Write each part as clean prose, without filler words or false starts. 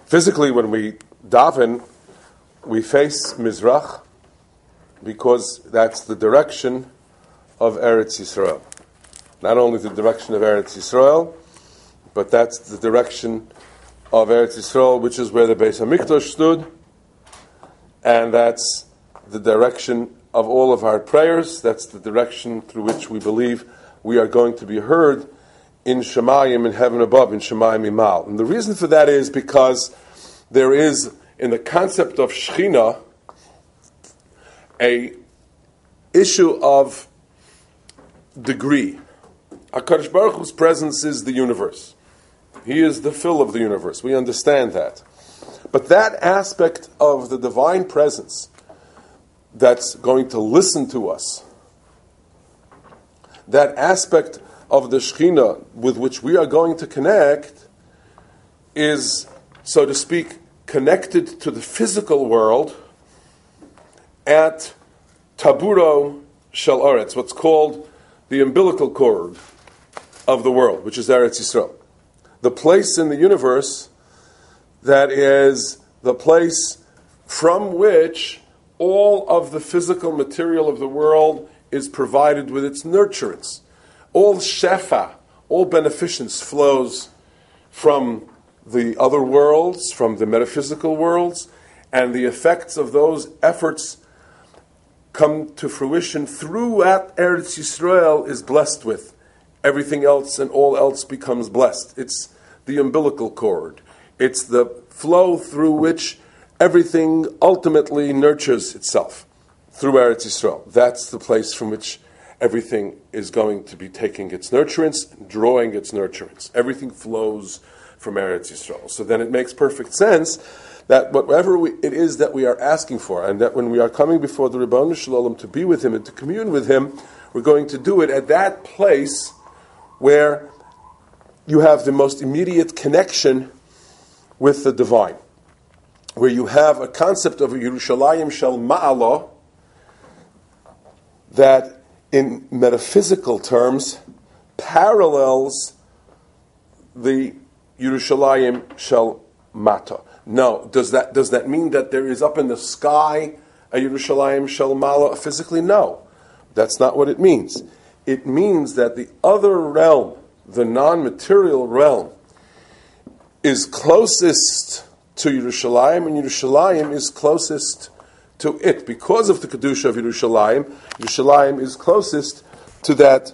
Physically, when we daven, we face Mizrach because that's the direction of Eretz Yisrael. Not only the direction of Eretz Yisrael, but that's the direction of Eretz Yisrael, which is where the Beis HaMikdash stood, and that's the direction of all of our prayers. That's the direction through which we believe we are going to be heard in Shemayim, in heaven above, in Shemayim Imal. And the reason for that is because there is, in the concept of Shechina, a issue of degree. HaKadosh Baruch Hu's presence is the universe. He is the fill of the universe. We understand that. But that aspect of the divine presence that's going to listen to us, that aspect of the Shekhinah with which we are going to connect, is, so to speak, connected to the physical world at Taburo Shel Aretz, what's called the umbilical cord of the world, which is Eretz Yisrael. The place in the universe that is the place from which all of the physical material of the world is provided with its nurturance. All shefa, all beneficence flows from the other worlds, from the metaphysical worlds, and the effects of those efforts come to fruition throughout Eretz Yisrael is blessed with. Everything else and all else becomes blessed. It's the umbilical cord. It's the flow through which everything ultimately nurtures itself, through Eretz Yisrael. That's the place from which everything is going to be taking its nurturance, drawing its nurturance. Everything flows from Eretz Yisrael. So then it makes perfect sense that whatever it is that we are asking for, and that when we are coming before the Ribono Shel Olam to be with Him and to commune with Him, we're going to do it at that place where you have the most immediate connection with the divine, where you have a concept of a Yerushalayim Shel Ma'ala that in metaphysical terms parallels the Yerushalayim Shel Mata. No, does that mean that there is up in the sky a Yerushalayim Shel Ma'ala physically? No, that's not what it means. It means that the other realm, the non-material realm, is closest to Yerushalayim, and Yerushalayim is closest to it. Because of the Kedusha of Yerushalayim, Yerushalayim is closest to that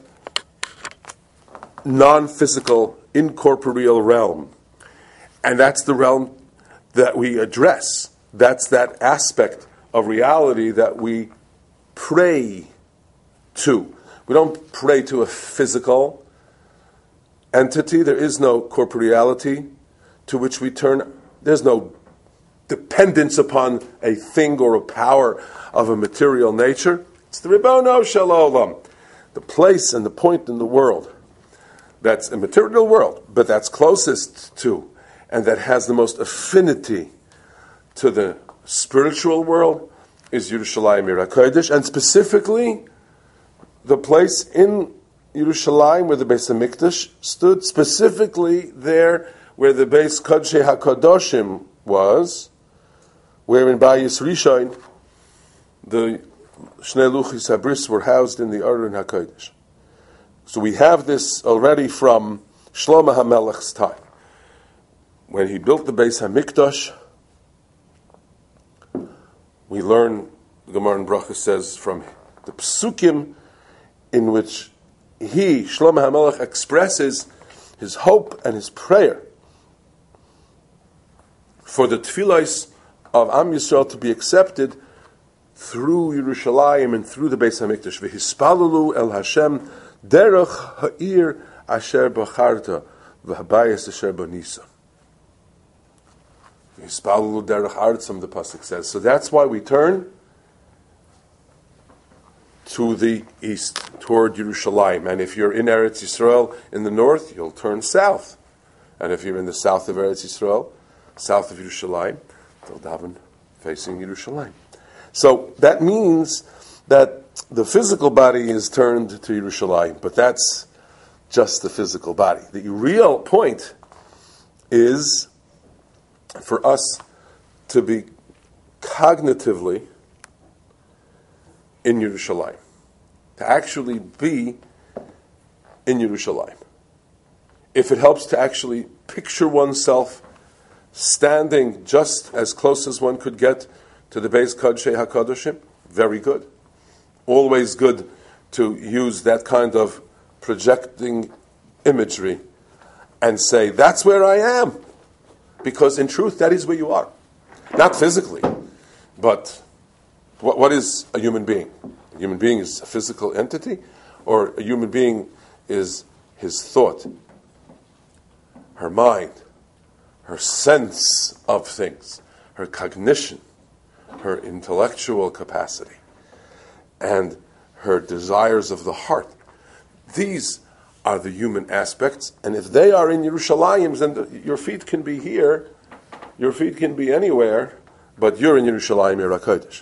non-physical, incorporeal realm. And that's the realm that we address. That's that aspect of reality that we pray to. We don't pray to a physical entity. There is no corporeality to which we turn. There's no dependence upon a thing or a power of a material nature. It's the Ribono Shel Olam, the place and the point in the world that's a material world, but that's closest to and that has the most affinity to the spiritual world is Yerushalayim Ir HaKodesh, and specifically the place in Yerushalayim where the Beis HaMikdash stood, specifically there where the Beis Kodshei HaKadoshim was, where in Bayis Rishon the Shnei Luchis HaBris were housed in the Aron HaKodesh. So we have this already from Shlomo HaMelech's time. When he built the Beis HaMikdash, we learn, the Gemara in Bracha says, from the Psukim in which he, Shlomo HaMelech, expresses his hope and his prayer for the tefillos of Am Yisrael to be accepted through Yerushalayim and through the Beis HaMikdash. V'hispalulu el Hashem derech ha'ir asher b'charta v'habayis asher b'nisa. V'hispalulu derech artzam, the pasuk says. So that's why we turn to the east, toward Yerushalayim. And if you're in Eretz Yisrael in the north, you'll turn south. And if you're in the south of Eretz Yisrael, south of Yerushalayim, they'll daven facing Yerushalayim. So that means that the physical body is turned to Yerushalayim, but that's just the physical body. The real point is for us to be cognitively in Yerushalayim, to actually be in Yerushalayim. If it helps to actually picture oneself standing just as close as one could get to the Beis Kodshei HaKadoshim, very good. Always good to use that kind of projecting imagery and say, that's where I am. Because in truth, that is where you are. Not physically, but what is a human being? A human being is a physical entity, or a human being is his thought, her mind, her sense of things, her cognition, her intellectual capacity, and her desires of the heart. These are the human aspects, and if they are in Yerushalayim, then your feet can be here, your feet can be anywhere, but you're in Yerushalayim, you're HaKodesh.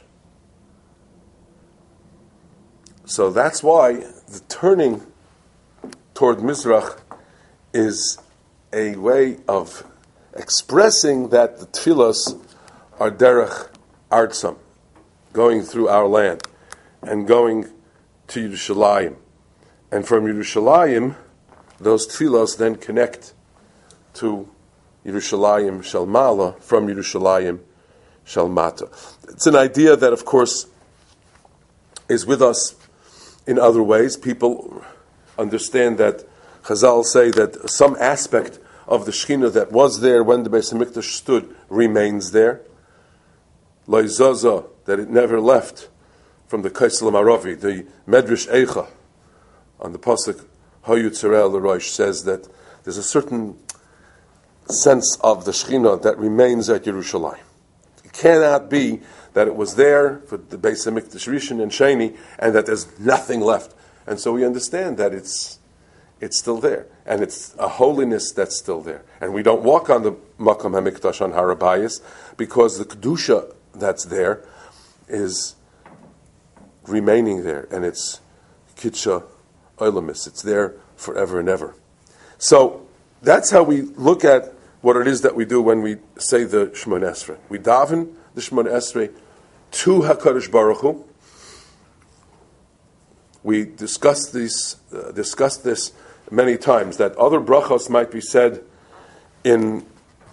So that's why the turning toward Mizrach is a way of expressing that the tefillos are derech artsam, going through our land, and going to Yerushalayim. And from Yerushalayim, those tefillos then connect to Yerushalayim Shel Mala, from Yerushalayim Shel Mata. It's an idea that, of course, is with us in other ways. People understand that Chazal say that some aspect of the Shekhinah that was there when the Beis HaMikdash stood remains there. Lo Zaza, that it never left from the Kaisel Maravi. The Medrash Eicha on the pasuk Hayu Tzarel L'Rosh says that there's a certain sense of the Shekhinah that remains at Yerushalayim. It cannot be that it was there for the Beis HaMikdash Rishon and Sheni, and that there's nothing left. And so we understand that it's still there, and it's a holiness that's still there. And we don't walk on the Makom HaMikdash on Har HaBayis because the Kedusha that's there is remaining there, and it's Kitsha Olamis. It's there forever and ever. So that's how we look at what it is that we do when we say the Shemona Esrei. We daven the Shemona Esrei to HaKadosh Baruch Hu. We discussed this many times, that other brachos might be said in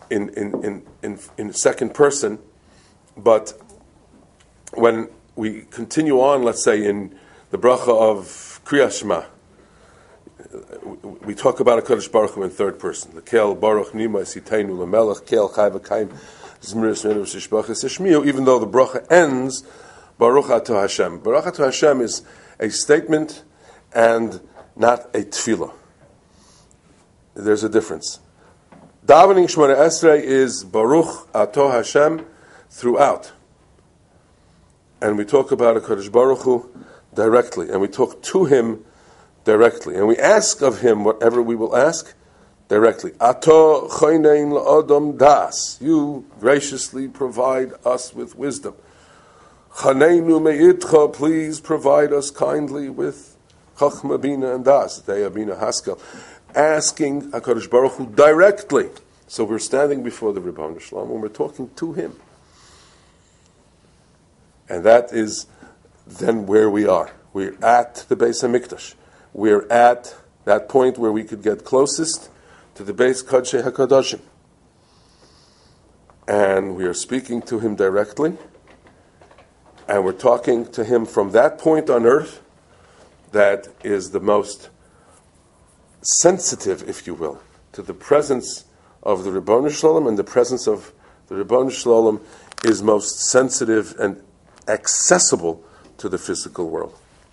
second person, but when we continue on, let's say in the bracha of Kriyas Shema, we talk about HaKadosh Baruch Hu in third person. The Kel Baruch Nima Siteinu Lemelech Kel Chai V'Kaim Zmiris Menuv Shishbachas Shmiyu, even though the bracha ends Baruch Ato Hashem. Baruch Ato Hashem is a statement and not a tefillah. There's a difference. Davening Shemona Esrei is Baruch Ato Hashem throughout. And we talk about HaKadosh Baruch Hu directly, and we talk to Him directly, and we ask of Him whatever we will ask directly. Ato choinein la'adam das. You graciously provide us with wisdom. Chaneinu me'itcha, please provide us kindly with chachma, bina, and das. Deya, bina, haskel. Asking HaKadosh Baruch Hu directly. So we're standing before the Ribono Shel Olam and we're talking to Him. And that is then where we are. We're at the Beis HaMikdash. We're at that point where we could get closest to the Beis Kodshei HaKadoshim. And we are speaking to Him directly. And we're talking to Him from that point on earth that is the most sensitive, if you will, to the presence of the Ribono Shel Olam, and the presence of the Ribono Shel Olam is most sensitive and accessible to the physical world.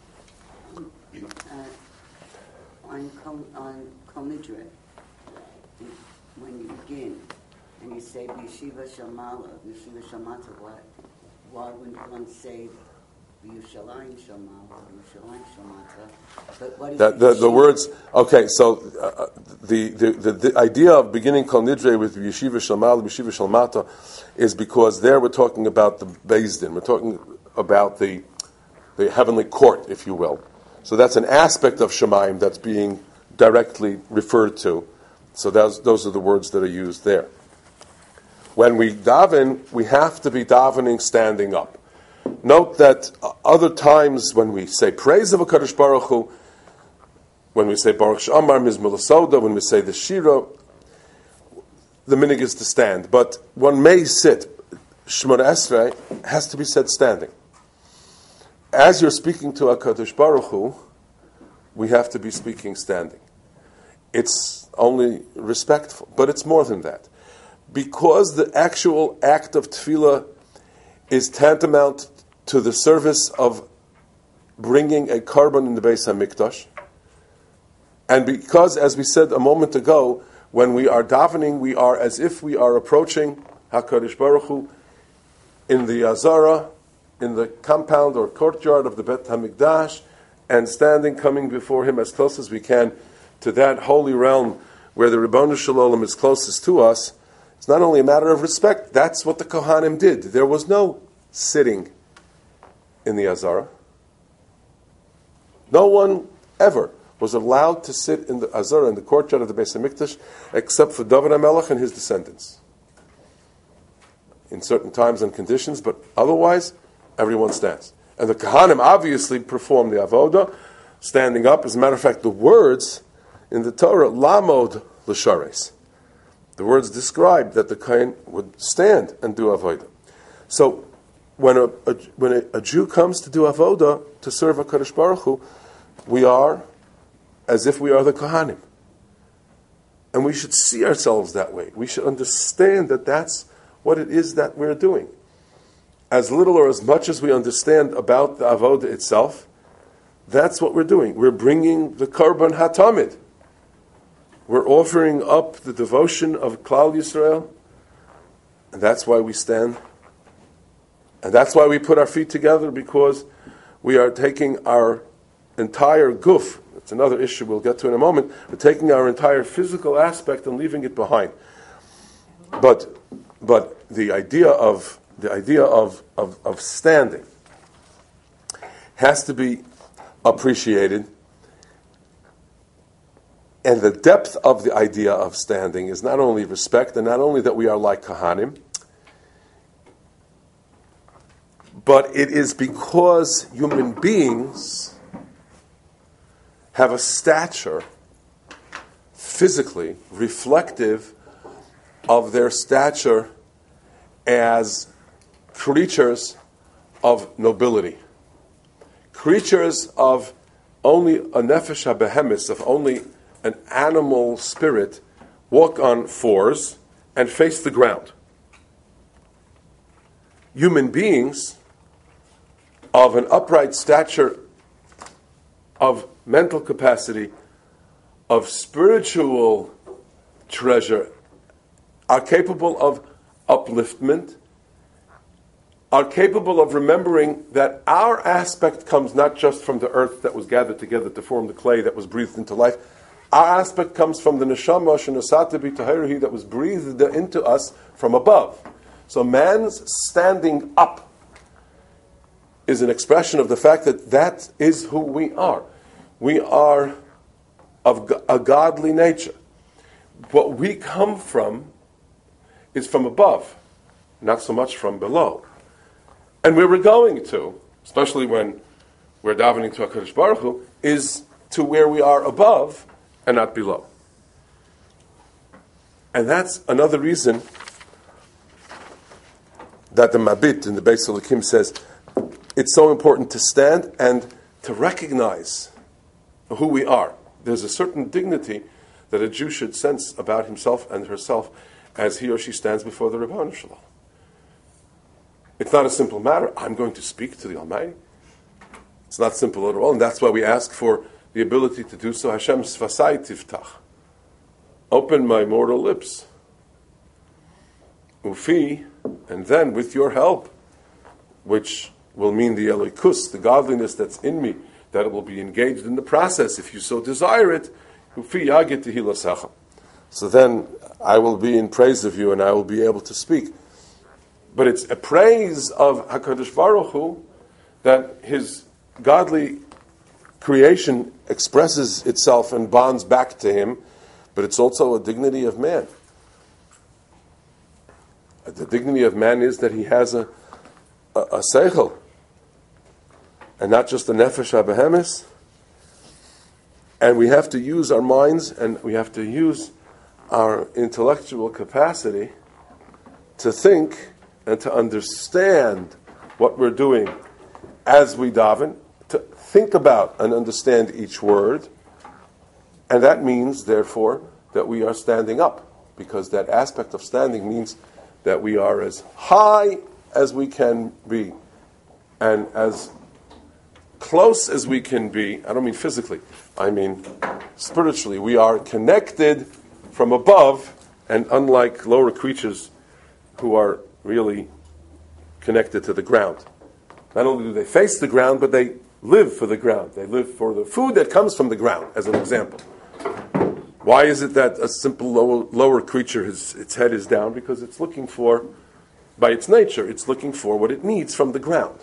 On Kol Nidre, when you begin and you say Yeshiva Shamala, Yeshiva Shamata, why wouldn't one say Yerushalayim Shamala, Yerushalayim Shamata? But what is the words? Okay, so the idea of beginning Kol Nidre with Yeshiva Shamala, Yeshiva Shalmata, is because there we're talking about the Beis Din. We're talking about the heavenly court, if you will. So that's an aspect of Shemaim that's being directly referred to. So those are the words that are used there. when we daven, we have to be davening standing up. Note that other times when we say praise of HaKadosh Baruch Hu, when we say Baruch She'amar Mizmor L'Soda, when we say the Shira, the minig is to stand. But one may sit. Shemona Esrei has to be said standing. As you're speaking to HaKadosh Baruch Hu, we have to be speaking standing. It's only respectful, but it's more than that. Because the actual act of tefillah is tantamount to the service of bringing a korban in the Beis HaMikdash, and because, as we said a moment ago, when we are davening, we are as if we are approaching HaKadosh Baruch Hu in the Azara, in the compound or courtyard of the Bet HaMikdash, and standing, coming before Him as close as we can to that holy realm where the Ribono Shel Olam is closest to us. It's not only a matter of respect, that's what the Kohanim did. There was no sitting in the Azara. No one ever was allowed to sit in the Azara, in the courtyard of the Beis HaMikdash, except for David HaMelech and his descendants. In certain times and conditions, but otherwise, everyone stands. And the Kohanim obviously perform the Avodah, standing up. As a matter of fact, the words in the Torah, Lamod L'Shares, the words describe that the Kohen would stand and do Avodah. So, when a Jew comes to do Avodah, to serve HaKadosh Baruch Hu, we are as if we are the Kohanim. And we should see ourselves that way. We should understand that that's what it is that we're doing. As little or as much as we understand about the Avodah itself, that's what we're doing. We're bringing the Korban HaTamid. We're offering up the devotion of Klal Yisrael, and that's why we stand. And that's why we put our feet together, because we are taking our entire guf. It's another issue we'll get to in a moment. We're taking our entire physical aspect and leaving it behind. But the idea of standing has to be appreciated, and the depth of the idea of standing is not only respect, and not only that we are like Kohanim, but it is because human beings have a stature physically reflective of their stature as creatures of nobility, creatures of only a nefesh habehemis, of only an animal spirit, walk on fours and face the ground. Human beings of an upright stature, of mental capacity, of spiritual treasure, are capable of upliftment, are capable of remembering that our aspect comes not just from the earth that was gathered together to form the clay that was breathed into life. Our aspect comes from the neshama shenosata b'tahirahi that was breathed into us from above. So man's standing up is an expression of the fact that that is who we are. We are of a godly nature. What we come from is from above, not so much from below. And where we're going to, especially when we're davening to HaKadosh Baruch Hu, is to where we are above and not below. And that's another reason that the Mabit in the Beis Elokim says it's so important to stand and to recognize who we are. There's a certain dignity that a Jew should sense about himself and herself as he or she stands before the Ribono Shel Olam. It's not a simple matter. I'm going to speak to the Almighty. It's not simple at all, and that's why we ask for the ability to do so. Hashem sfasai tiftach. Open my mortal lips. Ufi, and then with your help, which will mean the Elokus, the godliness that's in me, that it will be engaged in the process, if you so desire it, Ufi yagit tehilasecha. So then I will be in praise of you and I will be able to speak. But it's a praise of HaKadosh Baruch Hu that His godly creation expresses itself and bonds back to Him, but it's also a dignity of man. The dignity of man is that he has a seichel, and not just a nefesh habehemis. And we have to use our minds, and we have to use our intellectual capacity to think and to understand what we're doing as we daven, to think about and understand each word. And that means, therefore, that we are standing up, because that aspect of standing means that we are as high as we can be and as close as we can be. I don't mean physically, I mean spiritually. We are connected from above, and unlike lower creatures who are really connected to the ground. Not only do they face the ground, but they live for the ground. They live for the food that comes from the ground, as an example. Why is it that a simple lower creature, its head is down? Because it's looking for, by its nature, it's looking for what it needs from the ground.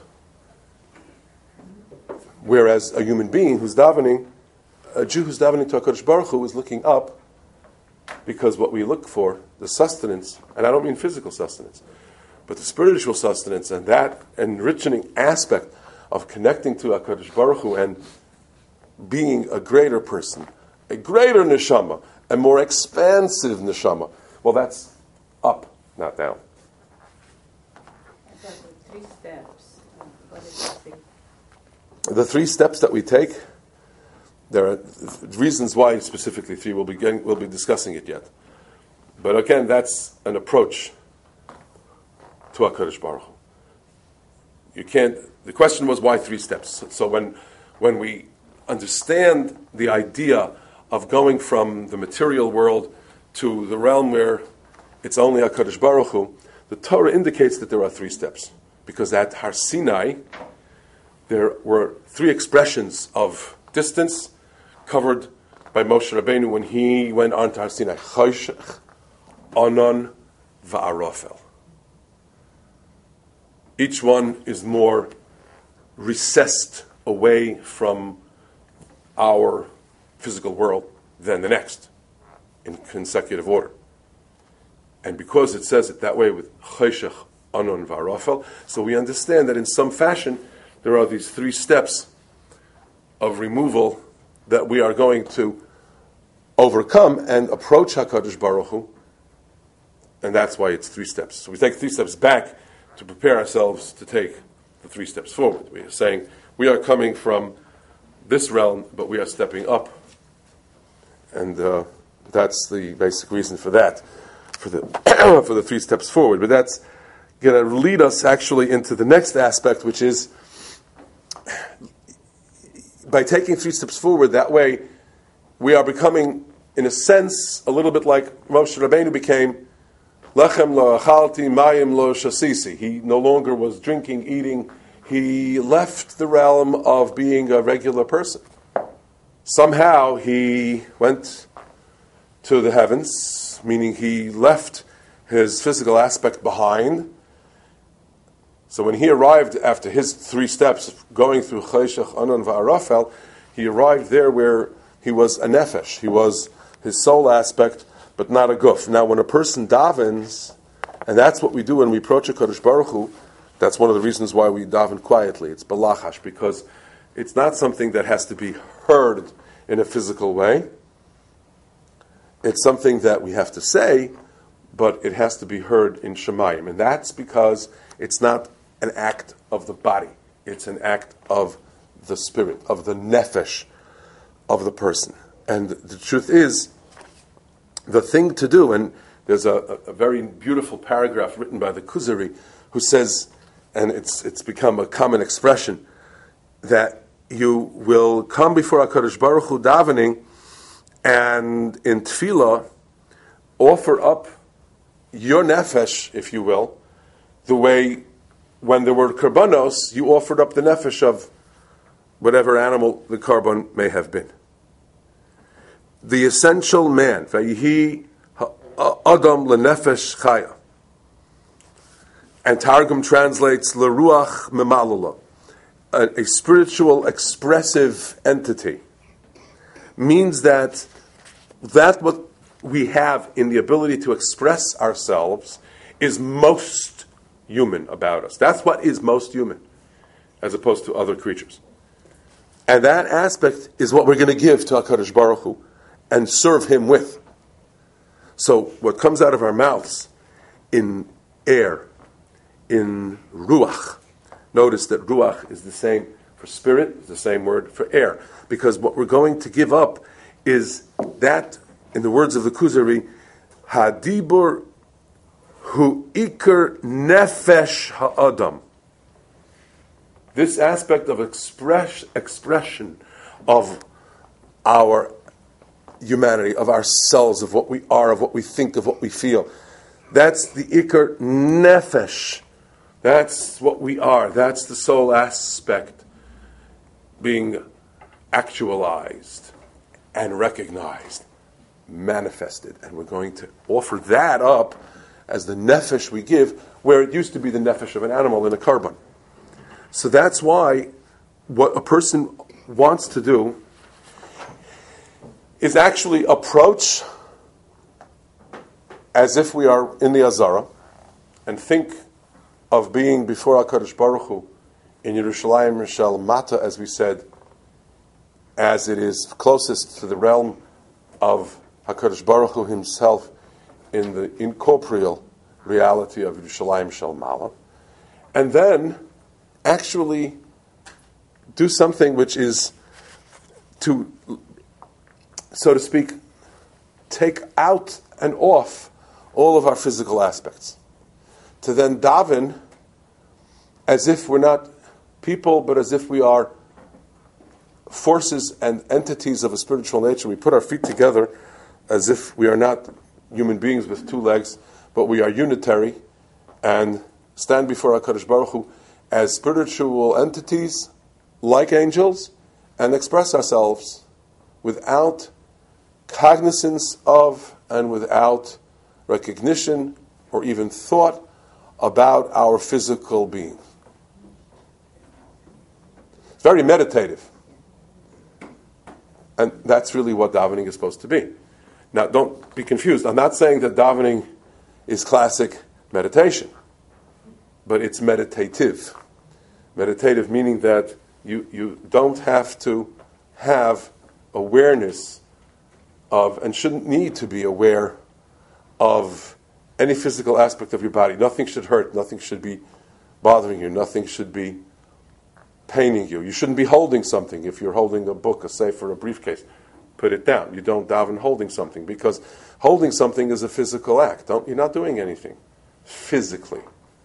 Whereas a human being who's davening, a Jew who's davening to HaKadosh Baruch Hu is looking up, because what we look for, the sustenance, and I don't mean physical sustenance, but the spiritual sustenance and that enriching aspect of connecting to HaKadosh Baruch Hu and being a greater person, a greater neshama, a more expansive neshama. Well, that's up, not down. About the 3 steps. What is The 3 steps that we take, there are reasons why specifically 3. We'll be discussing it yet. But again, that's an approach to HaKadosh Baruch Hu. You can't. The question was why 3 steps. So when we understand the idea of going from the material world to the realm where it's only HaKadosh Baruch Hu, the Torah indicates that there are 3 steps. Because at Har Sinai, there were 3 expressions of distance covered by Moshe Rabbeinu when he went on to Har Sinai. Choshech, Anon, Va'arofel. Each one is more recessed away from our physical world than the next, in consecutive order. And because it says it that way with Choshech, Anon, Va'arofel, so we understand that in some fashion there are these 3 steps of removal that we are going to overcome and approach HaKadosh Baruch Hu, and that's why it's 3 steps. So we take 3 steps back to prepare ourselves to take the 3 steps forward. We are saying we are coming from this realm, but we are stepping up, and that's the basic reason for that, for the for the 3 steps forward. But that's going to lead us actually into the next aspect, which is by taking 3 steps forward, that way we are becoming, in a sense, a little bit like Moshe Rabbeinu became. Lechem lo achalti, mayim lo shasisi. He no longer was drinking, eating. He left the realm of being a regular person. Somehow he went to the heavens, meaning he left his physical aspect behind. So when he arrived after his 3 steps, going through Choshech, Anon, Va'arofel, he arrived there where he was a nefesh. He was his soul aspect, but not a guf. Now, when a person davens, and that's what we do when we approach HaKadosh Baruch Hu, that's one of the reasons why we daven quietly. It's balachash, because it's not something that has to be heard in a physical way. It's something that we have to say, but it has to be heard in Shemayim. And that's because it's not an act of the body. It's an act of the spirit, of the nefesh of the person. And the truth is, the thing to do, and there's a very beautiful paragraph written by the Kuzari who says, and it's become a common expression, that you will come before HaKadosh Baruch Hu davening and in tefillah offer up your nefesh, if you will, the way when there were karbanos, you offered up the nefesh of whatever animal the karban may have been. The essential man, Vayihi Adam lenefesh chaya. And Targum translates leruach memalula, a spiritual expressive entity. Means that what we have in the ability to express ourselves is most human about us. That's what is most human, as opposed to other creatures. And that aspect is what we're going to give to HaKadosh Baruch Hu and serve Him with. So what comes out of our mouths in air, in ruach, notice that ruach is the same for spirit, it's the same word for air, because what we're going to give up is that, in the words of the Kuzari, hadibur hu iker nefesh ha'adam. This aspect of expression of our humanity, of ourselves, of what we are, of what we think, of what we feel. That's the Iker Nefesh. That's what we are. That's the soul aspect being actualized and recognized, manifested. And we're going to offer that up as the Nefesh we give, where it used to be the Nefesh of an animal in a carbon. So that's why what a person wants to do is actually approach as if we are in the Azara and think of being before HaKadosh Baruch Hu in Yerushalayim Rishal Mata, as we said, as it is closest to the realm of HaKadosh Baruch Hu himself in the incorporeal reality of Yerushalayim Shel Mala, and then actually do something which is to, so to speak, take out and off all of our physical aspects. To then daven as if we're not people, but as if we are forces and entities of a spiritual nature. We put our feet together as if we are not human beings with two legs, but we are unitary, and stand before HaKadosh Baruch Hu as spiritual entities, like angels, and express ourselves without cognizance of and without recognition or even thought about our physical being. It's very meditative. And that's really what davening is supposed to be. Now, don't be confused. I'm not saying that davening is classic meditation, but it's meditative. Meditative meaning that you don't have to have awareness of, and shouldn't need to be aware of, any physical aspect of your body. Nothing should hurt, nothing should be bothering you, nothing should be paining you. You shouldn't be holding something. If you're holding a book, a safe, or a briefcase, put it down. You don't daven holding something, because holding something is a physical act. You're not doing anything physically.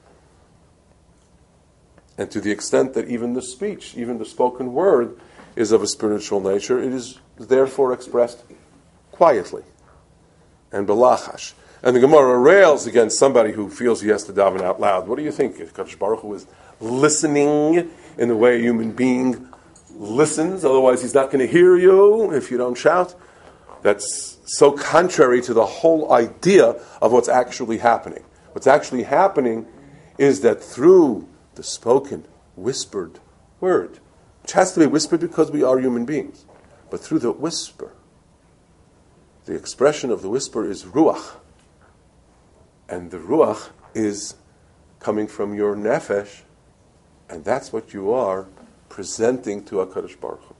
And to the extent that even the speech, even the spoken word, is of a spiritual nature, it is therefore expressed quietly and belachash. And the Gemara rails against somebody who feels he has to daven out loud. What do you think? Kadosh Baruch Hu is listening in the way a human being listens, otherwise he's not going to hear you if you don't shout. That's so contrary to the whole idea of what's actually happening. What's actually happening is that through the spoken, whispered word, which has to be whispered because we are human beings, but through the whisper, the expression of the whisper is ruach. And the ruach is coming from your nefesh, and that's what you are presenting to HaKadosh Baruch Hu.